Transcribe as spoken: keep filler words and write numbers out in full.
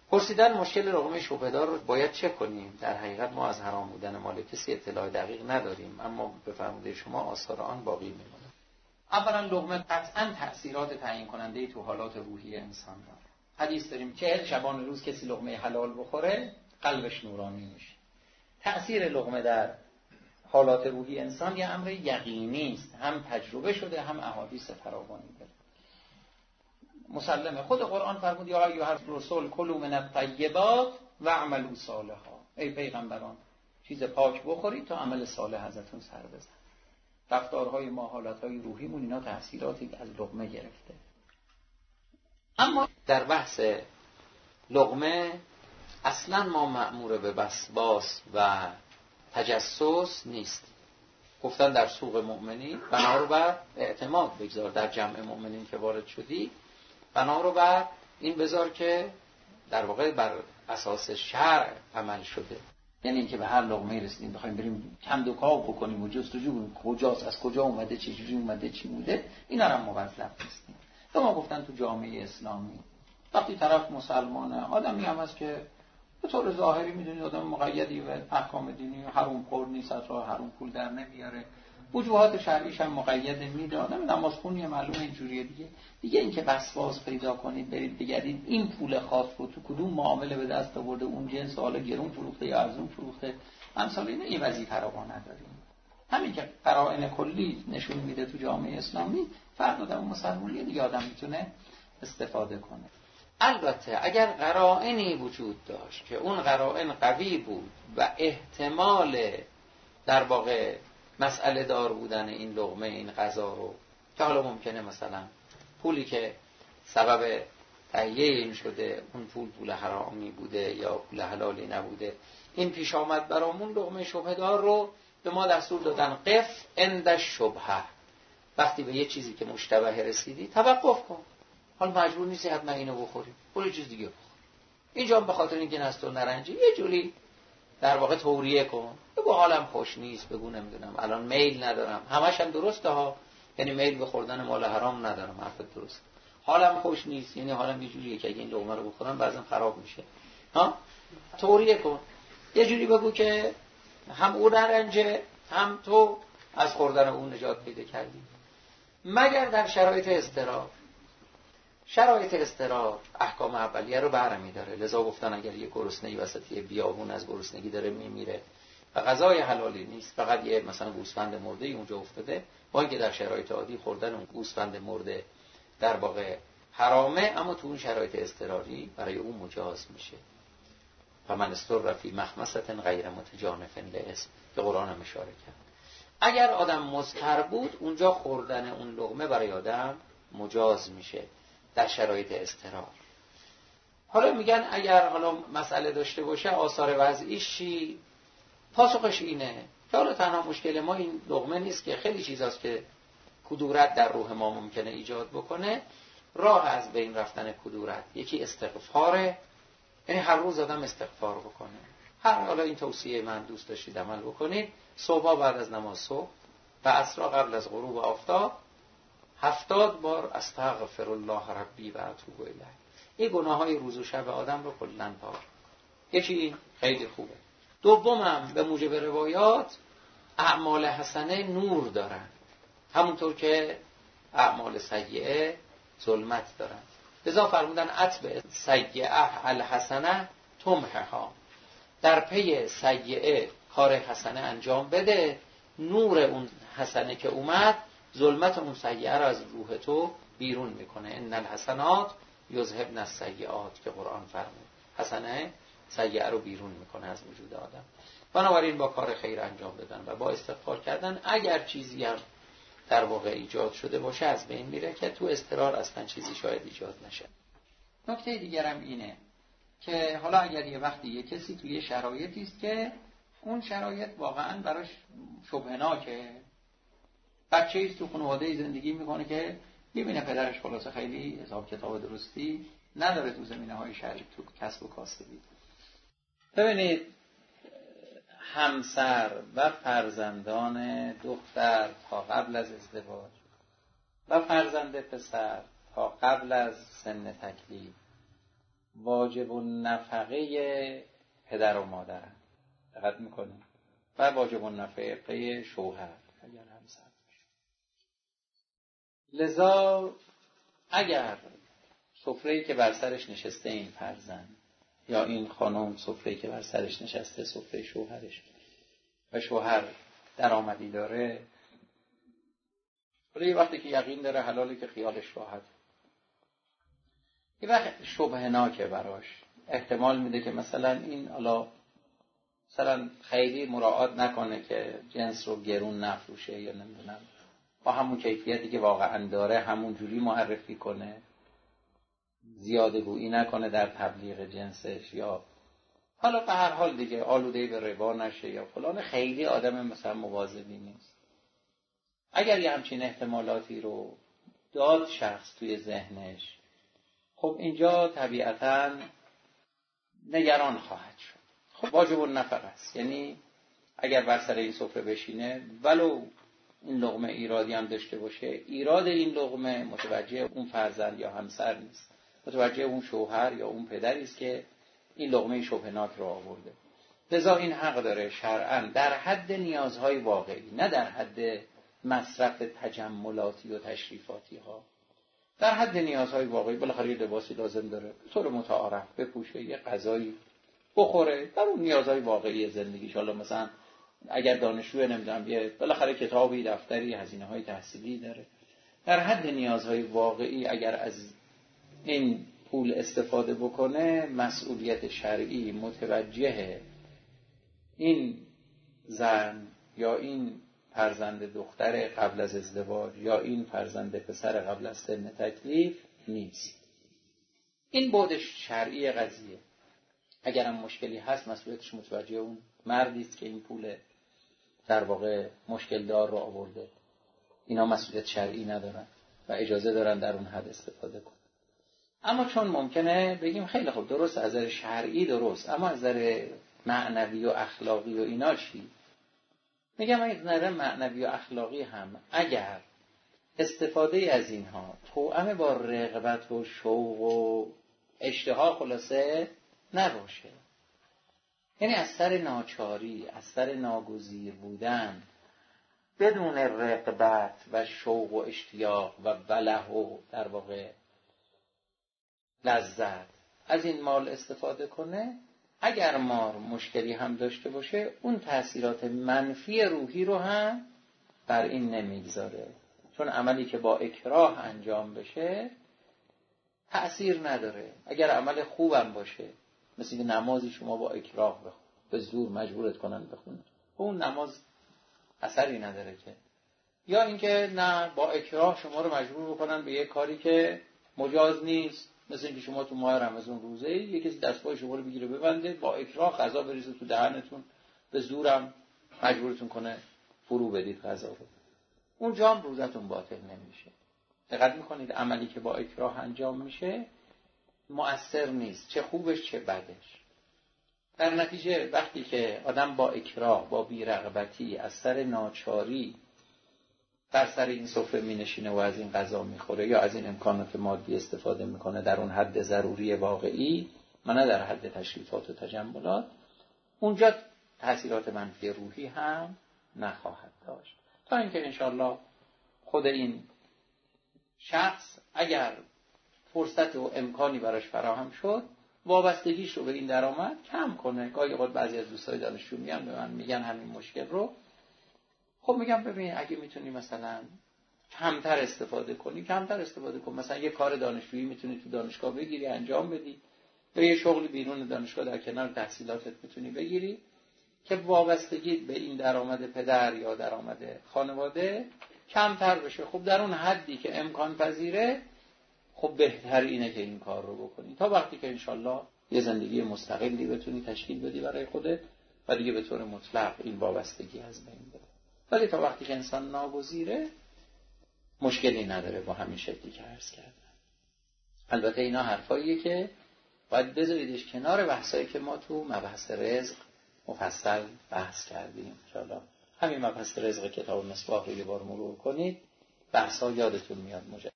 پرسیدن مشکل لقمه شبهه‌دار رو باید چه کنیم؟ در حقیقت ما از حرام بودن مال کسی اطلاع دقیق نداریم، اما به فرموده شما آثار آن باقی میمونه. اولا لقمه قطعاً تأثیرات تعیین کننده تو حالات روحی انسان داره. حدیث داریم چهل شبان روز کسی لقمه حلال بخوره قلبش نورانی میشه. تأثیر لقمه در حالات روحی انسان یه امر یقینی است، هم تجربه شده هم احادیث فراوانی داره. مسلمه. خود قرآن فرمود یا ایها الرسل کلوا من الطیبات واعملوا صالحا. ای پیغمبران چیز پاک بخورید تا عمل صالح ازتون سر بزن. رفتارهای ما، حالاتهای روحیمون اینا تأثیراتی از لقمه گرفته. اما در بحث لقمه اصلا ما مأمور به وسواس و تجسس نیست. گفتن در سوق مؤمنین بنا رو بر اعتماد بگذار، در جمع مؤمنین که وارد شدی بنا رو بر این بذار که در واقع بر اساس شرع عمل شده. یعنی اینکه به هر لقمه رسیدیم بخوایم بریم کند و کاو بکنیم و جستجو کنیم کجاست، از کجا اومده، چه جوری اومده، چی بوده، اینا هم موظف نیستیم. تو ما گفتن تو جامعه اسلامی وقتی طرف مسلمانه، آدمی هم هست که به طور ظاهری میدونید آدم مقیدی و احکام دینی حرام خور نیست، از راه حرام پول در نمیاره، وجوهات شرعیش هم مقید میده، آدم نمازخونی معلومه اینجوریه دیگه. دیگه اینکه وسواس پیدا کنید برید بگردید این پول خاص رو تو کدوم معامله به دست آورده، اون جنس حالا گرون فروخته یا ارزون فروخته، امثال اینه، این وظیفه رو نداریم. همین که قرائن کلی نشون میده تو جامعه اسلامی فرد آدم مسلمانی دیگه آدم میتونه استفاده کنه. البته اگر قرائنی وجود داشت که اون قرائن قوی بود و احتمال در واقع مسئله دار بودن این لقمه این غذا رو، که حالا ممکنه مثلا پولی که سبب تهیه این شده اون پول پول حرامی بوده یا پول حلالی نبوده، این پیش آمد برامون لقمه شبهه دار رو به ما دستور دادن قف عند الشبهه. وقتی به یه چیزی که مشتبه رسیدی توقف کن، حال مجبور نیستی حتما اینو بخوری، برو چیز دیگه بخور. اینجا به خاطر اینکه نستو نرنجی یه جوری در واقع توریه کن، بگو حالم خوش نیست، بگو نمیدونم الان میل ندارم، همش هم درسته ها، یعنی میل به خوردن مال حرام ندارم، حرفت درست، حالم خوش نیست یعنی حالم یه جوریه که اگه این لقمه رو بخورم بعضی خراب میشه ها، توریه کن، یه جوری بگو که هم اون نرنجه هم تو از خوردن اون نجات پیدا کردی. مگر در شرایط اضطرار. شرایط اضطرار احکام اولیه رو برمی داره، لذا گفتن اگر یه گرسنه‌ای وسط یه بیابون از گرسنگی داره میمیره و غذای حلالی نیست، فقط یه مثلا گوسفند مرده اونجا افتاده، با اینکه در شرایط عادی خوردن اون گوسفند مرده در واقع حرامه، اما تو اون شرایط اضطراری برای اون مجاز میشه. فمن استر فی مخمصة غیر متجانف لإثم که قرآن هم اشاره کرد. اگر آدم مضطر بود اونجا خوردن اون لقمه برای آدم مجاز میشه در شرایط اضطرار. حالا میگن اگر حالا مسئله داشته باشه آثار وضعیش چی؟ پاسخش اینه که حالا تنها مشکل ما این لقمه نیست که خیلی چیزاست که کدورت در روح ما ممکنه ایجاد بکنه. راه از بین رفتن کدورت یکی استغفاره، یعنی هر روز آدم استغفار بکنه. هر حالا این توصیه من دوست داشتید عمل بکنید، صبح بعد از نماز صبح و عصر قبل از غروب آفتاب هفتاد بار استغفر الله ربی و اتوب الیه. این گناههای روز و شب آدم رو کلاً پاک. یکی این خیلی خوبه. دومم به موجب روایات اعمال حسنه نور دارن، همونطور که اعمال سیئه ظلمت دارن. لذا فرمودن اتبع سیئه الحسنه تمحها، در پی سیئه کار حسنه انجام بده، نور اون حسنه که اومد ظلمت اون سیئه رو از روح تو بیرون میکنه. ان الحسنات یذهبن السیئات که قرآن فرمود، حسنه سیئه رو بیرون میکنه از وجود آدم. بنابراین با کار خیر انجام دادن و با استغفار کردن اگر چیزی هم در واقع ایجاد شده باشه از بین میره، که تو اضطرار اصلا چیزی شاید ایجاد نشه. نکته دیگرم اینه که حالا اگر یه وقتی یه کسی توی شرایطی است که اون شرایط واقعا براش شبهناکه، بچه‌ای تو خانواده زندگی میکنه که میبینه پدرش خلاصه خیلی حساب کتاب درستی نداره تو زمینه‌های شرعی، تو کسب و کاسبی. ببینید همسر و فرزندان دختر تا قبل از ازدواج و فرزند پسر تا قبل از سن تکلیف واجب النفقه پدر و مادرن، دقت میکنه، و واجب النفقه شوهر اگر همسر باشه. لذا اگر سفره‌ای که بر سرش نشسته این فرزند یا این خانم سفره‌ای که بر سرش نشسته سفره شوهرش و شوهر درآمدی داره، ولی وقتی که یقین داره حلاله که خیالش راحت، یه وقت شبهناکه براش، احتمال میده که مثلا این حالا مثلا خیلی مراعات نکنه که جنس رو گرون نفروشه یا نمیدونم با همون کیفیتی که واقعا داره همون جوری معرفی کنه، زیاده گویی نکنه در تبلیغ جنسش، یا حالا به هر حال دیگه آلوده به ربا نشه یا فلان، خیلی آدم مثلا مواظبی نیست. اگر یه همچین احتمالاتی رو داد شخص توی ذهنش، خب اینجا طبیعتاً نگران خواهد شد. خب واجب النفقه است، یعنی اگر بر سر این سفره بشینه ولو این لقمه ایرادی هم داشته باشه، ایراد این لقمه متوجه اون فرزند یا همسر نیست، متوجه اون شوهر یا اون پدری است که این لقمه شبهناک رو آورده. لذا این حق داره شرعاً در حد نیازهای واقعی، نه در حد مصرف تجملاتی و تشریفاتی ها، در حد نیازهای واقعی. بالاخره یه لباسی لازم داره به طور متعارف بپوشه، یه غذایی بخوره، در اون نیازهای واقعی زندگیش. حالا مثلا اگر دانشجو نمیدونم یه بالاخره کتابی، دفتری، هزینه‌های تحصیلی داره، در حد نیازهای واقعی اگر از این پول استفاده بکنه، مسئولیت شرعی متوجه این زن یا این فرزند دختر قبل از ازدواج یا این فرزند پسر قبل از سن تکلیف نیست. این بعدش شرعی قضیه. اگر هم مشکلی هست مسئولیتش متوجه اون مردی است که این پول در واقع مشکل دار رو آورده. اینا مسئولیت شرعی ندارن و اجازه دارن در اون حد استفاده کنن. اما چون ممکنه بگیم خیلی خوب درست از نظر شرعی درست، اما از نظر معنوی و اخلاقی و اینا چی؟ میگم از نظر معنوی و اخلاقی هم اگر استفاده از اینها توأم با رغبت و شوق و اشتها خلاصه نباشه، یعنی از سر ناچاری، از سر ناگزیر بودن، بدون رغبت و شوق و اشتیاق و بله و در واقع لذت از این مال استفاده کنه، اگر مار مشکلی هم داشته باشه اون تأثیرات منفی روحی رو هم بر این نمیگذاره، چون عملی که با اکراه انجام بشه تأثیر نداره. اگر عمل خوبم باشه، مثل نمازی شما با اکراه بخون، به زور مجبورت کنن بخونی، اون نماز اثری نداره که. یا اینکه نه با اکراه شما رو مجبور بکنن به یک کاری که مجاز نیست، مثل اینکه شما تو ماه رمضان روزه یک کسی دستگاه شما رو بگیره ببنده، با اکراه غذا بریزه تو دهنتون، به زورم مجبورتون کنه فرو بدید غذا رو، اونجا هم روزتون باطل نمیشه. دقت میکنید عملی که با اکراه انجام میشه مؤثر نیست، چه خوبش چه بدش. در نتیجه وقتی که آدم با اکراه، با بی‌رغبتی، از سر ناچاری بر سر این سفره می نشینه و از این غذا می خوره یا از این امکانات مادی استفاده میکنه در اون حد ضروری واقعی و نه در حد تشریفات و تجملات، اونجا تأثیرات منفی روحی هم نخواهد داشت. تا اینکه انشالله خود این شخص اگر فرصت و امکانی براش فراهم شد وابستگیش رو به این درآمد کم کنه. گاهی اوقات بعضی از دوستای دانشجو میان به من میگن همین مشکل رو، خب میگم ببین اگه میتونی مثلا کمتر استفاده کنی کمتر استفاده کن، مثلا یه کار دانشجویی میتونی تو دانشگاه بگیری انجام بدی، یا یه شغل بیرون دانشگاه در کنار تحصیلاتت میتونی بگیری که وابستگی به این درآمد پدر یا درآمد خانواده کمتر بشه. خب در اون حدی که امکان پذیره خب بهتر اینه که این کار رو بکنی تا وقتی که انشالله یه زندگی مستقلی بتونی تشکیل بدی برای خودت و دیگه به طور مطلق این وابستگی از بین بره. ولی تا وقتی که انسان ناگزیره مشکلی نداره با همین شکلی که عرض کردم. البته اینا حرفاییه که باید بذاریدش کنار بحثایی که ما تو مبحث رزق مفصل بحث کردیم. انشالله همین مبحث رزق کتاب مصباح رو یه بار مرور کنید، بحثا یادتون میاد.